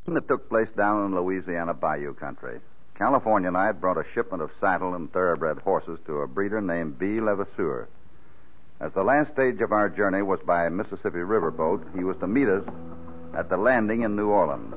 that took place down in Louisiana Bayou country. California and I had brought a shipment of saddle and thoroughbred horses to a breeder named B. Levasseur. As the last stage of our journey was by Mississippi riverboat, he was to meet us at the landing in New Orleans.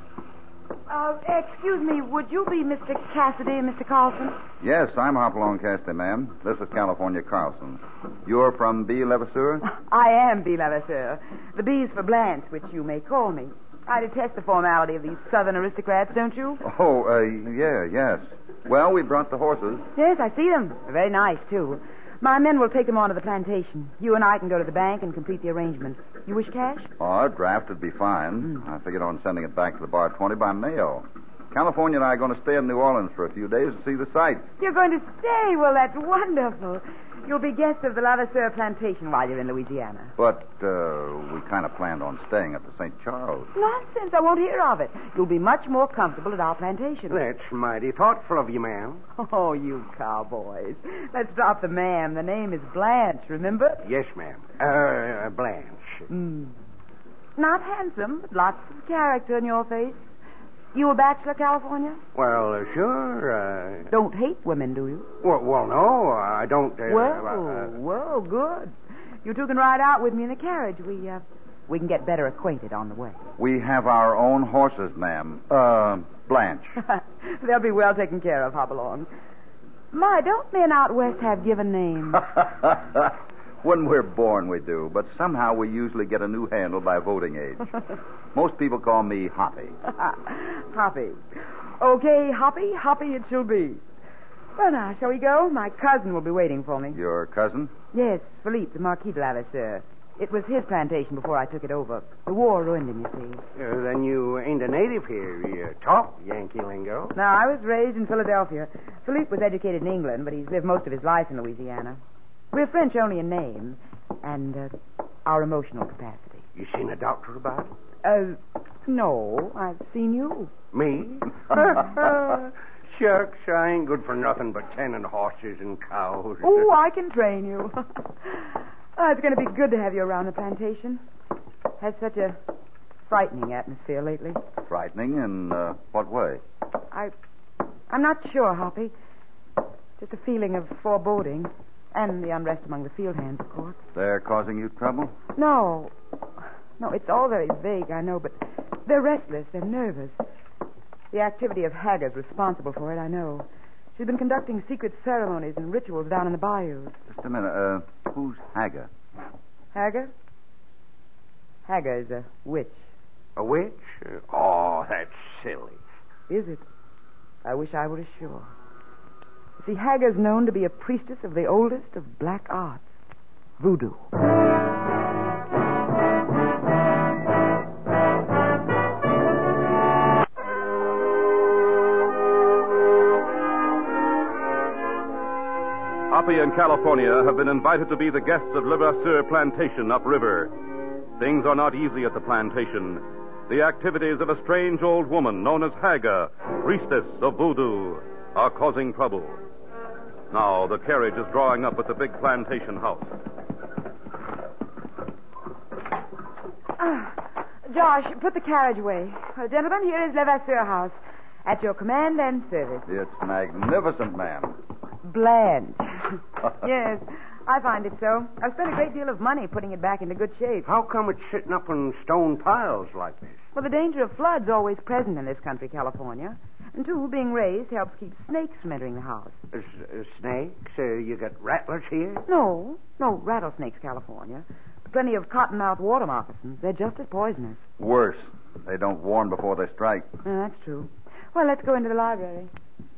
Excuse me, would you be Mr. Cassidy and Mr. Carlson? Yes, I'm Hopalong Cassidy, ma'am. This is California Carlson. You're from B. Levasseur? I am B. Levasseur. The B's for Blanche, which you may call me. I detest the formality of these southern aristocrats, don't you? Oh, yes. Well, we brought the horses. Yes, I see them. They're very nice, too. My men will take them on to the plantation. You and I can go to the bank and complete the arrangements. You wish cash? Oh, a draft would be fine. I figured on sending it back to the Bar 20 by mail. California and I are going to stay in New Orleans for a few days and see the sights. You're going to stay? Well, that's wonderful. You'll be guests of the Levasseur plantation while you're in Louisiana. But we kind of planned on staying at the St. Charles. Nonsense. I won't hear of it. You'll be much more comfortable at our plantation. That's mighty thoughtful of you, ma'am. Oh, you cowboys. Let's drop the ma'am. The name is Blanche, remember? Yes, ma'am. Blanche. Not handsome, but lots of character in your face. You a bachelor, California? Well, sure. Don't hate women, do you? Well, no, I don't. Well, good. You two can ride out with me in the carriage. We can get better acquainted on the way. We have our own horses, ma'am. Blanche. They'll be well taken care of, Hopalong. My, don't men out west have given names? When we're born, we do. But somehow we usually get a new handle by voting age. Most people call me Hoppy. Hoppy. Okay, Hoppy it shall be. Well, now, shall we go? My cousin will be waiting for me. Your cousin? Yes, Philippe, the Marquis de Levasseur. It was his plantation before I took it over. The war ruined him, you see. Then you ain't a native here. You talk Yankee lingo. No, I was raised in Philadelphia. Philippe was educated in England, but he's lived most of his life in Louisiana. We're French only in name and our emotional capacity. You seen a doctor about it? No. I've seen you. Me? Shucks, I ain't good for nothing but tending horses and cows. Oh, I can train you. It's going to be good to have you around the plantation. Has such a frightening atmosphere lately. Frightening? In what way? I'm not sure, Hoppy. Just a feeling of foreboding. And the unrest among the field hands, of course. They're causing you trouble? No, it's all very vague, I know, but they're restless, they're nervous. The activity of Hager's responsible for it, I know. She's been conducting secret ceremonies and rituals down in the bayous. Just a minute. Who's Hager? Hager? Hager is a witch. A witch? Oh, that's silly. Is it? I wish I were as sure. See, Hager's known to be a priestess of the oldest of black arts, voodoo. Hoppy and California have been invited to be the guests of Levasseur Plantation upriver. Things are not easy at the plantation. The activities of a strange old woman known as Hager, priestess of voodoo, are causing trouble. Now, the carriage is drawing up at the big plantation house. Josh, put the carriage away. Gentlemen, here is Levasseur House. At your command and service. It's magnificent, ma'am. Blanche. Yes, I find it so. I've spent a great deal of money putting it back into good shape. How come it's sitting up on stone piles like this? Well, the danger of flood's always present in this country, California. And, two, being raised helps keep snakes from entering the house. Snakes? You got rattlers here? No rattlesnakes, California. Plenty of cottonmouth water moccasins. They're just as poisonous. Worse. They don't warn before they strike. That's true. Well, let's go into the library.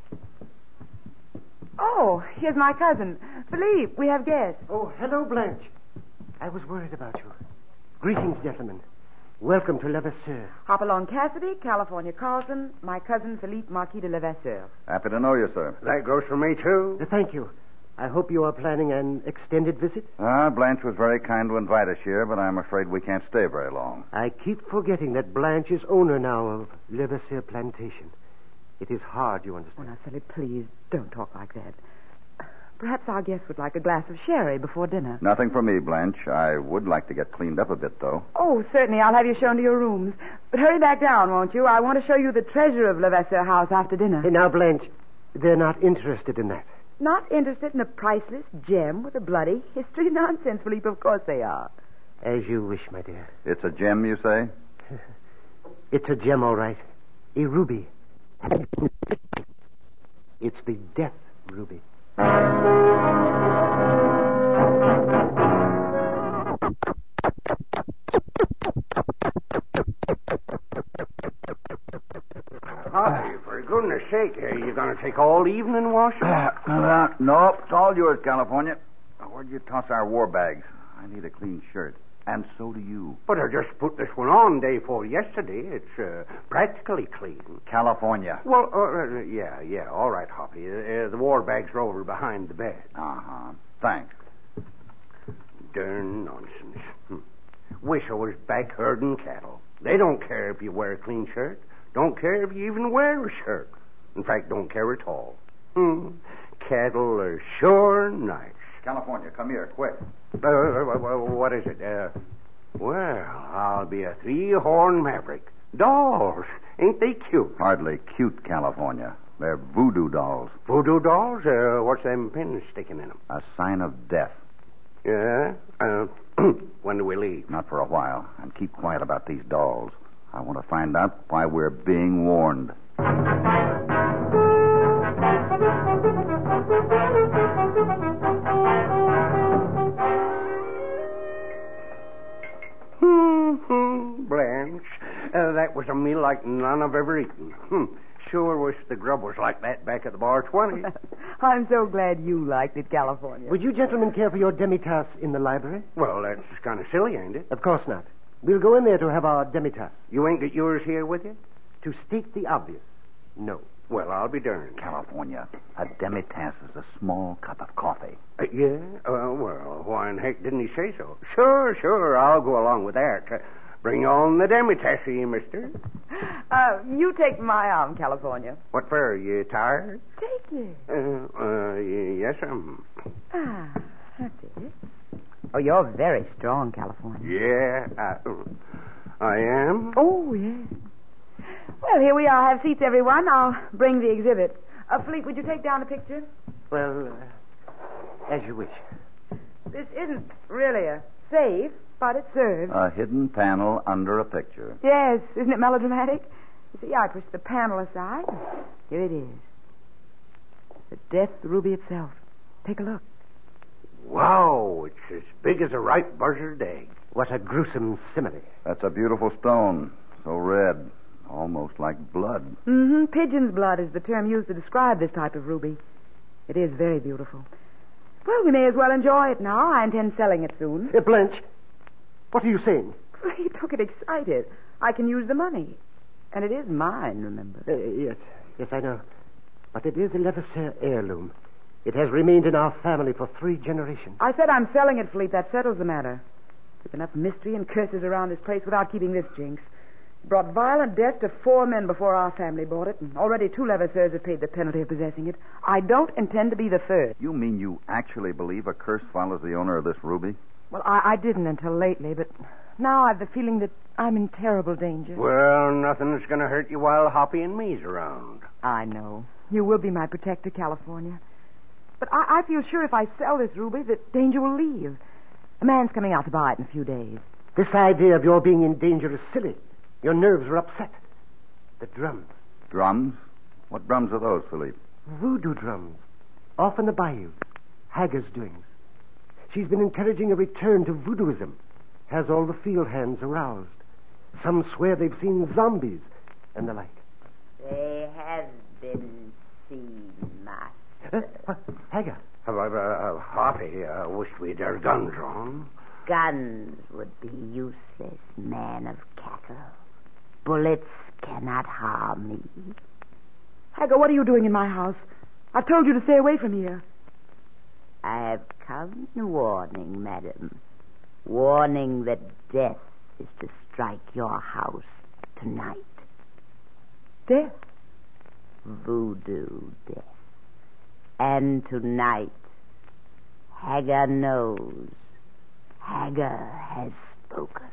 Oh, here's my cousin. Philippe, we have guests. Oh, hello, Blanche. I was worried about you. Greetings, gentlemen. Welcome to Levasseur. Hopalong Cassidy, California Carlson, my cousin Philippe Marquis de Levasseur. Happy to know you, sir. That goes for me, too. Thank you. I hope you are planning an extended visit. Blanche was very kind to invite us here, but I'm afraid we can't stay very long. I keep forgetting that Blanche is owner now of Levasseur Plantation. It is hard, you understand. Oh, now, Philip, please, don't talk like that. Perhaps our guests would like a glass of sherry before dinner. Nothing for me, Blanche. I would like to get cleaned up a bit, though. Oh, certainly. I'll have you shown to your rooms. But hurry back down, won't you? I want to show you the treasure of Levasseur House after dinner. Hey, now, Blanche, they're not interested in that. Not interested in a priceless gem with a bloody history? Nonsense, Philippe. Of course they are. As you wish, my dear. It's a gem, you say? It's a gem, all right. A ruby. It's the death ruby. Hoppy, for goodness sake, are you going to take all evening washing? Nope. It's all yours, California. Where'd you toss our war bags? I need a clean shirt. And so do you. But I just put this one on day before yesterday. It's practically clean. California. Well, yeah, all right, Hoppy. The war bags are over behind the bed. Uh-huh. Thanks. Darn nonsense. Wish I was back herding cattle. They don't care if you wear a clean shirt. Don't care if you even wear a shirt. In fact, don't care at all. Cattle are sure nice. California, come here, quick. What is it? Well, I'll be a three-horn maverick. Dolls. Ain't they cute? Hardly cute, California. They're voodoo dolls. Voodoo dolls? What's them pins sticking in them? A sign of death. Yeah? When do we leave? Not for a while. And keep quiet about these dolls. I want to find out why we're being warned. Blanche, that was a meal like none I've ever eaten. Sure wish the grub was like that back at the Bar 20. I'm so glad you liked it, California. Would you gentlemen care for your demitasse in the library? Well, that's kind of silly, ain't it? Of course not. We'll go in there to have our demitasse. You ain't got yours here with you? To state the obvious, no. Well, I'll be darned. California, a demitasse is a small cup of coffee. Yeah? Well, why in heck didn't he say so? Sure, I'll go along with that. Bring on the demitasse, mister. You take my arm, California. What for? You tired? Take it. Yes, That's it. Oh, you're very strong, California. Yeah, I am. Oh, yes. Well, here we are. Have seats, everyone. I'll bring the exhibit. Philippe, would you take down the picture? Well, as you wish. This isn't really a safe, but it serves. A hidden panel under a picture. Yes, isn't it melodramatic? You see, I pushed the panel aside. Here it is. The death ruby itself. Take a look. Wow, it's as big as a ripe buzzard egg. What a gruesome simile. That's a beautiful stone. So red. Almost like blood. Mm-hmm. Pigeon's blood is the term used to describe this type of ruby. It is very beautiful. Well, we may as well enjoy it now. I intend selling it soon. Blanche, what are you saying? You don't get excited. I can use the money. And it is mine, remember? Yes, I know. But it is a Levasseur heirloom. It has remained in our family for 3 generations. I said I'm selling it, Philippe. That settles the matter. There's enough mystery and curses around this place without keeping this jinx. It brought violent death to 4 men before our family bought it, and already 2 Levasseurs have paid the penalty of possessing it. I don't intend to be the third. You mean you actually believe a curse follows the owner of this ruby? Well, I didn't until lately, but now I've the feeling that I'm in terrible danger. Well, nothing's going to hurt you while Hoppy and me's around. I know. You will be my protector, California. But I feel sure if I sell this ruby, that danger will leave. A man's coming out to buy it in a few days. This idea of your being in danger is silly. Your nerves are upset. The drums. Drums? What drums are those, Philippe? Voodoo drums. Off in the bayou. Hager's doings. She's been encouraging a return to voodooism. Has all the field hands aroused. Some swear they've seen zombies and the like. They have been seen, master. Hager. Hoppy, wish we'd our guns drawn. Guns would be useless, man of cattle. Bullets cannot harm me. Hager, what are you doing in my house? I've told you to stay away from here. I have come in warning, madam. Warning that death is to strike your house tonight. Death? Voodoo death. And tonight, Hagar knows. Hagar has spoken.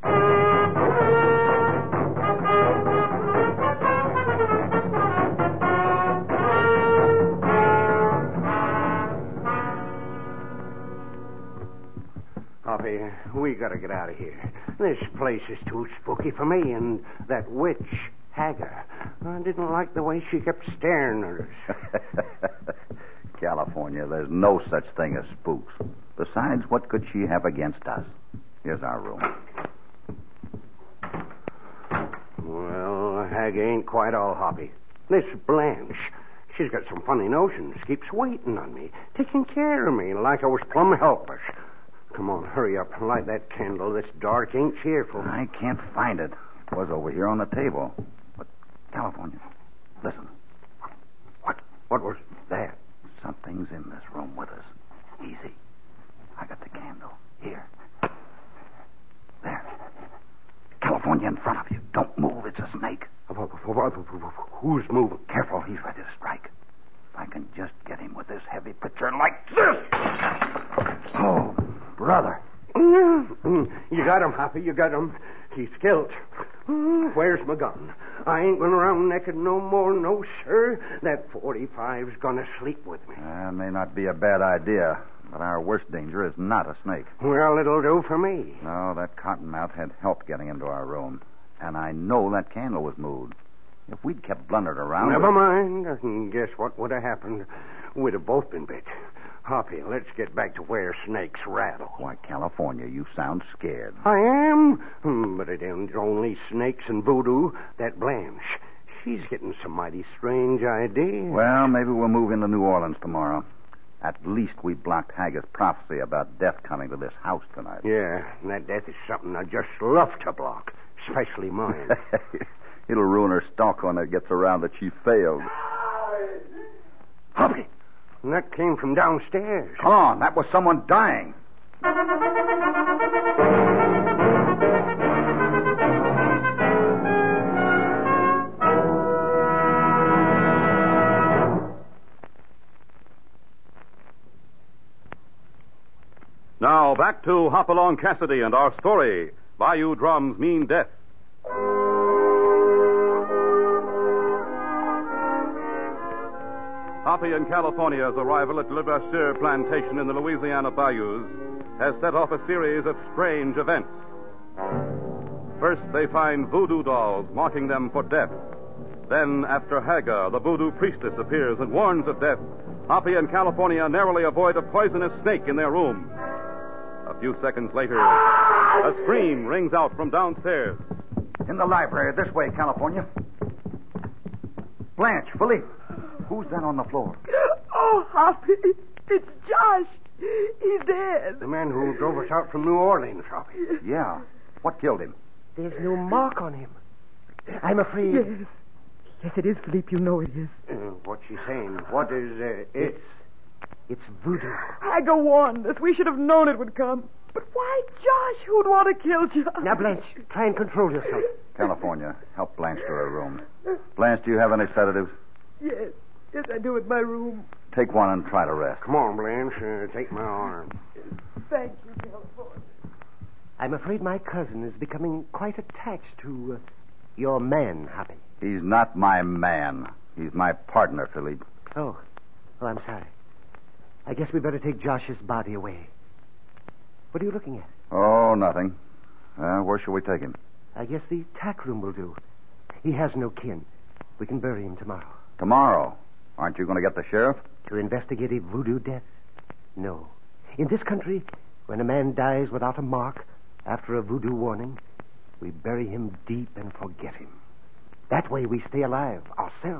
Hoppy, we gotta get out of here. This place is too spooky for me, and that witch, Hagar, I didn't like the way she kept staring at us. California, there's no such thing as spooks. Besides, what could she have against us? Here's our room. Well, Hagar ain't quite all hoppy. This Blanche, she's got some funny notions. Keeps waiting on me, taking care of me like I was plumb helpless. Come on, hurry up. Light that candle. This dark ain't cheerful. I can't find it. It was over here on the table. But, California, listen. What was that? Something's in this room with us. Easy. I got the candle. Here. There. California, in front of you. Don't move. It's a snake. Who's moving? Careful. He's ready to strike. If I can just get him with this heavy pitcher like this. Oh, brother. You got him, Hoppy. You got him. He's killed. Where's my gun? I ain't going around naked no more, no, sir. That 45's gonna sleep with me. That may not be a bad idea, but our worst danger is not a snake. Well, it'll do for me. No, that cottonmouth had help getting into our room. And I know that candle was moved. If we'd kept blundered around... Never mind. I can guess what would have happened. We'd have both been bit. Hoppy, let's get back to where snakes rattle. Why, California, you sound scared. I am? But it ain't only snakes and voodoo. That Blanche, she's getting some mighty strange ideas. Well, maybe we'll move into New Orleans tomorrow. At least we blocked Hagar's prophecy about death coming to this house tonight. Yeah, and that death is something I just love to block, especially mine. It'll ruin her stock when it gets around that she failed. Hoppy! And that came from downstairs. Come on, that was someone dying. Now, back to Hopalong Cassidy and our story, Bayou Drums Mean Death. Hoppy in California's arrival at Le Brasseur plantation in the Louisiana bayous has set off a series of strange events. First, they find voodoo dolls marking them for death. Then, after Hagar, the voodoo priestess, appears and warns of death, Hoppy and California narrowly avoid a poisonous snake in their room. A few seconds later, a scream rings out from downstairs. In the library, this way, California. Blanche, Philippe, who's that on the floor? Oh, Hoppy, it's Josh. He's dead. The man who drove us out from New Orleans, Hoppy. Yeah. What killed him? There's no mark on him. I'm afraid... Yes. Yes, it is, Philippe. You know it is. What's she saying? What is It's voodoo. Hagar warned us. We should have known it would come. But why Josh? Who'd want to kill Josh? Now, Blanche, try and control yourself. California, help Blanche to her room. Blanche, do you have any sedatives? Yes. Yes, I do in my room. Take one and try to rest. Come on, Blanche. Take my arm. Thank you, California. I'm afraid my cousin is becoming quite attached to your man, Hoppy. He's not my man. He's my partner, Philippe. Oh, I'm sorry. I guess we better take Josh's body away. What are you looking at? Oh, nothing. Where shall we take him? I guess the tack room will do. He has no kin. We can bury him tomorrow. Tomorrow? Aren't you going to get the sheriff? To investigate a voodoo death? No. In this country, when a man dies without a mark after a voodoo warning, we bury him deep and forget him. That way we stay alive ourselves.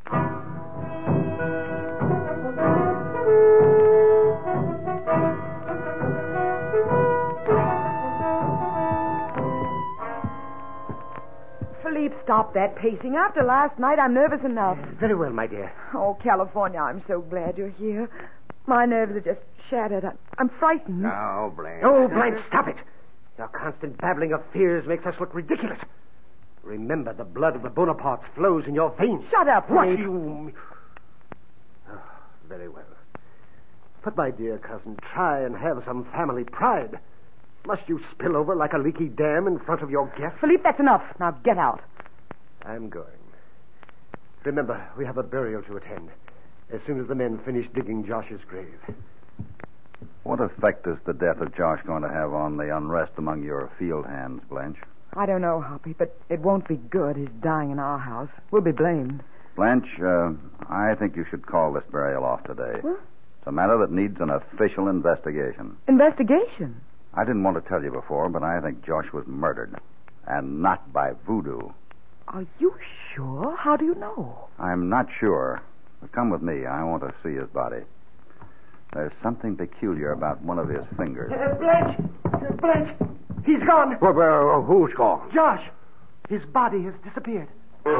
Philippe, stop that pacing. After last night, I'm nervous enough. Very well, my dear. Oh, California, I'm so glad you're here. My nerves are just shattered. I'm frightened. Now, Blanche. Oh, Blanche, stop it. Your constant babbling of fears makes us look ridiculous. Remember, the blood of the Bonapartes flows in your veins. Shut up, What Philippe. you... Oh, very well. But, my dear cousin, try and have some family pride. Must you spill over like a leaky dam in front of your guests? Philippe, that's enough. Now get out. I'm going. Remember, we have a burial to attend as soon as the men finish digging Josh's grave. What effect is the death of Josh going to have on the unrest among your field hands, Blanche? I don't know, Hoppy, but it won't be good, his dying in our house. We'll be blamed. Blanche, I think you should call this burial off today. What? It's a matter that needs an official investigation. Investigation? I didn't want to tell you before, but I think Josh was murdered. And not by voodoo. Are you sure? How do you know? I'm not sure. But come with me. I want to see his body. There's something peculiar about one of his fingers. Blanche! Blanche! He's gone! Who's gone? Josh! His body has disappeared.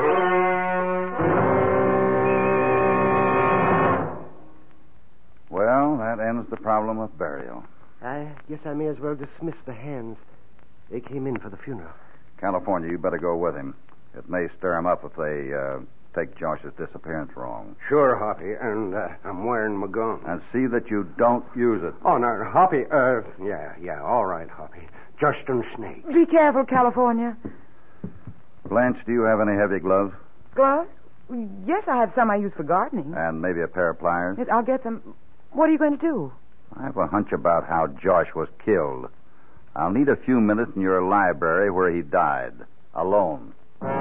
Well, that ends the problem of burial. I guess I may as well dismiss the hands. They came in for the funeral. California, you better go with him. It may stir him up if they take Josh's disappearance wrong. Sure, Hoppy, and I'm wearing my gun. And see that you don't use it. Oh, no, Hoppy, yeah, all right, Hoppy. Just in snake. Be careful, California. Blanche, do you have any heavy gloves? Gloves? Yes, I have some I use for gardening. And maybe a pair of pliers? Yes, I'll get them. What are you going to do? I have a hunch about how Josh was killed. I'll need a few minutes in your library where he died. Alone.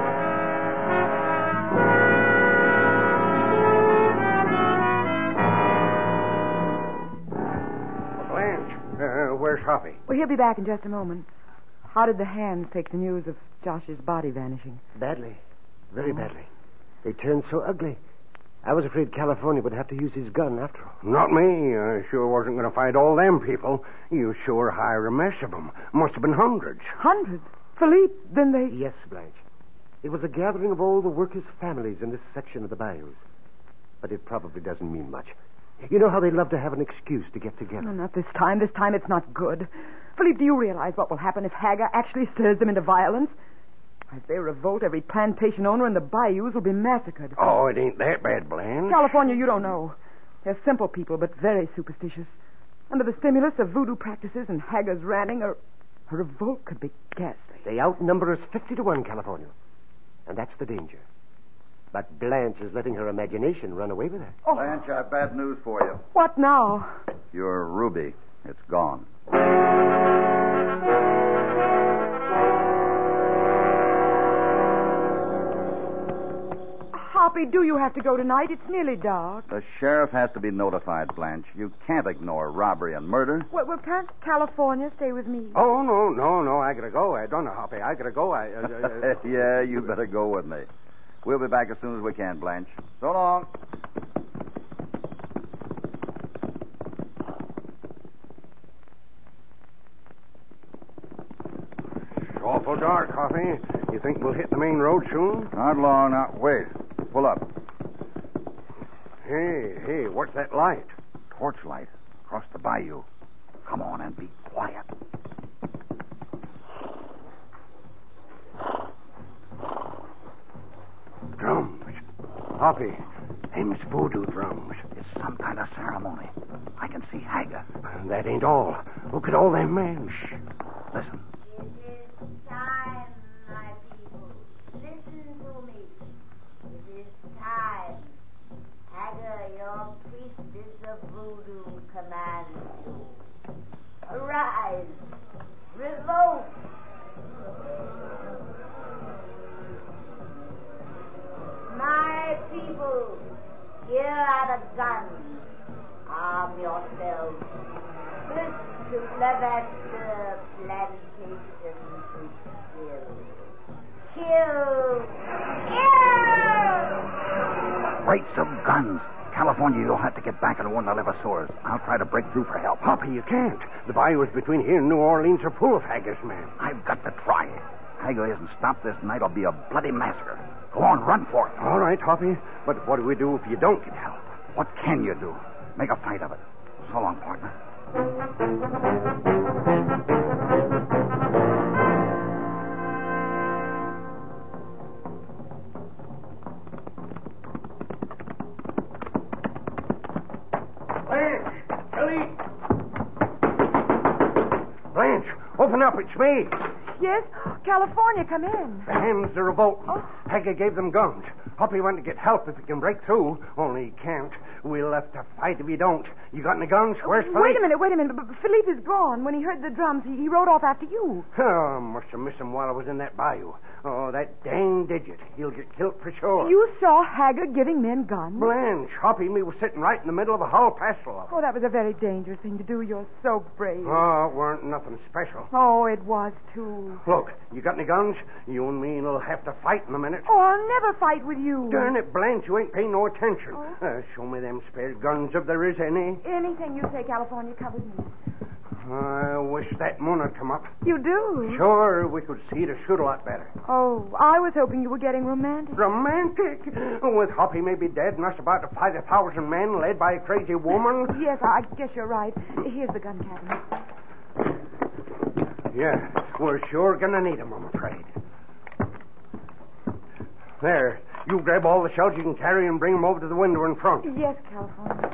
Blanche, where's Hoppy? Well, he'll be back in just a moment. How did the hands take the news of Josh's body vanishing? Badly. Very badly. They turned so ugly. I was afraid California would have to use his gun after all. Not me. I sure wasn't going to fight all them people. You sure hired a mess of them. Must have been hundreds. Hundreds? Philippe, then they... Yes, Blanche. It was a gathering of all the workers' families in this section of the bayous. But it probably doesn't mean much. You know how they love to have an excuse to get together. No, not this time. This time it's not good. Philippe, do you realize what will happen if Haga actually stirs them into violence? If they revolt, every plantation owner in the bayous will be massacred. Oh, it ain't that bad, Blanche. California, you don't know. They're simple people, but very superstitious. Under the stimulus of voodoo practices and Haga's ranting, a revolt could be ghastly. They outnumber us 50-1, California. And that's the danger. But Blanche is letting her imagination run away with her. Oh. Blanche, I have bad news for you. What now? Your ruby. It's gone. Hoppy, do you have to go tonight? It's nearly dark. The sheriff has to be notified, Blanche. You can't ignore robbery and murder. Well, can't California stay with me? Oh, no. I gotta go. I don't know, Hoppy. I gotta go. Yeah, you better go with me. We'll be back as soon as we can, Blanche. So long. It's awful dark, Hoppy. You think we'll hit the main road soon? Not long now. Wait. Pull up. Hey, what's that light? Torchlight across the bayou. Come on and be quiet. Drums. Hoppy, them's voodoo drums. It's some kind of ceremony. I can see Haga. That ain't all. Look at all them men. Shh. Listen. It is time, my people. Listen to me. It is time. Haga, your priestess of voodoo commands you. Arise. Revolt. My people, here are the guns. Arm yourselves. First to Levasseur plantation to kill. Kill! Kill! Rates of guns. California, you'll have to get back and warn the Levasseurs. I'll try to break through for help. Hoppy, you can't. The bayous between here and New Orleans are full of Haga's men. I've got to try. Haga isn't stopped this night, it'll be a bloody massacre. Go on, run for it. All right, Hoppy. But what do we do if you don't get help? What can you do? Make a fight of it. So long, partner. Blanche! Open up, it's me. Yes? California, come in. The hands are revolting. Oh. Hager gave them guns. Hoppy went to get help if he can break through, only he can't. We'll have to fight if you don't. You got any guns? Where's Philippe? Wait a minute. Philippe is gone. When he heard the drums, he rode off after you. Oh, must have missed him while I was in that bayou. Oh, that dang digit. He'll get killed for sure. You saw Hager giving men guns? Blanche, Hoppy and me was sitting right in the middle of a whole passel of them. Oh, that was a very dangerous thing to do. You're so brave. Oh, it weren't nothing special. Oh, it was, too. Look, you got any guns? You and me will have to fight in a minute. Oh, I'll never fight with you. Darn it, Blanche, you ain't paying no attention. Oh. Show me them spare guns if there is any. Anything you say, California, covers me. I wish that moon had come up. You do? Sure, we could see to shoot a lot better. Oh, I was hoping you were getting romantic. Romantic? With Hoppy maybe dead and us about to fight 1,000 men led by a crazy woman? Yes, I guess you're right. Here's the gun cabinet. Yeah, we're sure gonna need 'em, I'm afraid. There, you grab all the shells you can carry and bring 'em over to the window in front. Yes, California.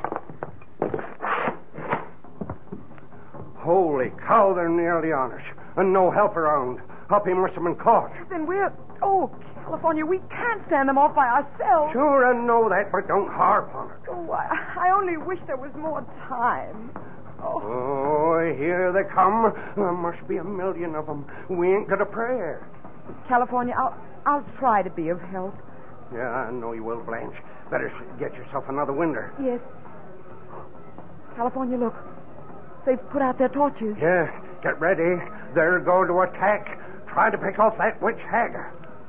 Holy cow, they're nearly on us. And no help around. Hoppy must have been caught. Then we're... Oh, California, we can't stand them off by ourselves. Sure, I know that, but don't harp on it. Oh, I only wish there was more time. Oh, here they come. There must be 1,000,000 of them. We ain't got a prayer. California, I'll try to be of help. Yeah, I know you will, Blanche. Better get yourself another window. Yes. California, look. They've put out their torches. Yeah, get ready. They're going to attack. Try to pick off that witch Hager.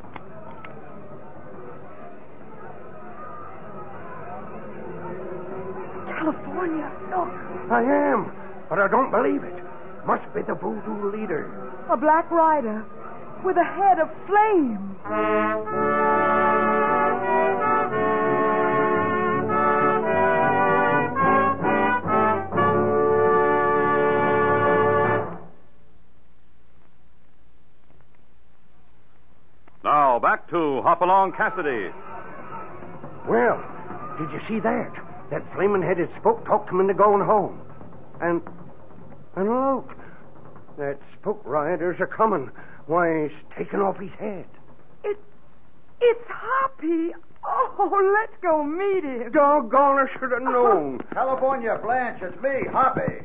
California, look. I am, but I don't believe it. Must be the voodoo leader. A black rider with a head of flame. Now, back to Hopalong Cassidy. Well, did you see that? That flaming-headed spook talked him into going home. And look, that spook rider's a-coming. Why, he's taking off his head. It's Hoppy. Oh, let's go meet him. Doggone, I should have known. California, Blanche, it's me, Hoppy.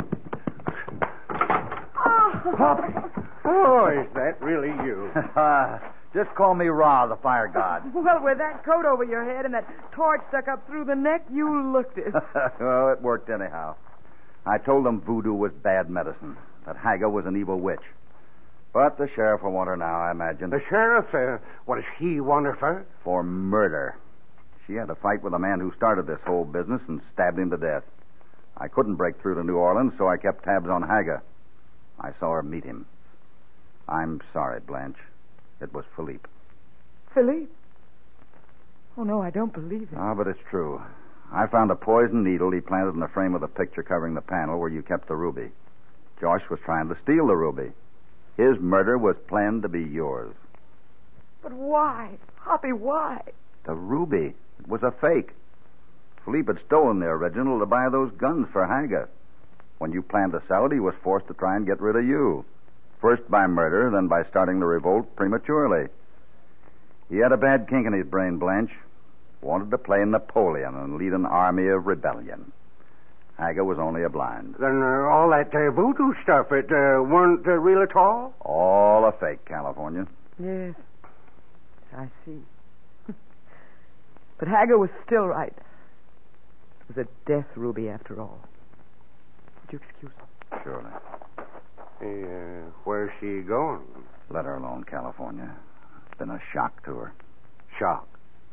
Hoppy. Oh, is that really you? Just call me Ra, the fire god. Well, with that coat over your head and that torch stuck up through the neck, you looked it. Well, it worked anyhow. I told them voodoo was bad medicine, that Hager was an evil witch. But the sheriff will want her now, I imagine. The sheriff? What does he want her for? For murder. She had a fight with the man who started this whole business and stabbed him to death. I couldn't break through to New Orleans, so I kept tabs on Hager. I saw her meet him. I'm sorry, Blanche. It was Philippe. Philippe? Oh, no, I don't believe it. Ah, but it's true. I found a poison needle he planted in the frame of the picture covering the panel where you kept the ruby. Josh was trying to steal the ruby. His murder was planned to be yours. But why? Hoppy, why? The ruby. It was a fake. Philippe had stolen the original to buy those guns for Hager. When you planned to sell it, he was forced to try and get rid of you. First by murder, then by starting the revolt prematurely. He had a bad kink in his brain, Blanche. Wanted to play Napoleon and lead an army of rebellion. Hager was only a blind. Then all that voodoo stuff, it weren't real at all? All a fake, California. Yes, I see. But Hager was still right. It was a death ruby after all. Would you excuse me? Surely. Where's she going? Let her alone, California. It's been a shock to her. Shock?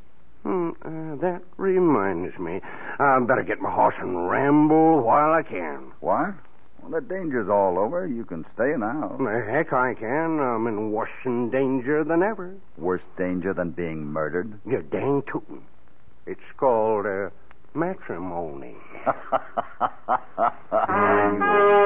That reminds me. I better get my horse and ramble while I can. What? Well, the danger's all over. You can stay now. The heck I can. I'm in worse danger than ever. Worse danger than being murdered? You're dang tootin'. It's called matrimony.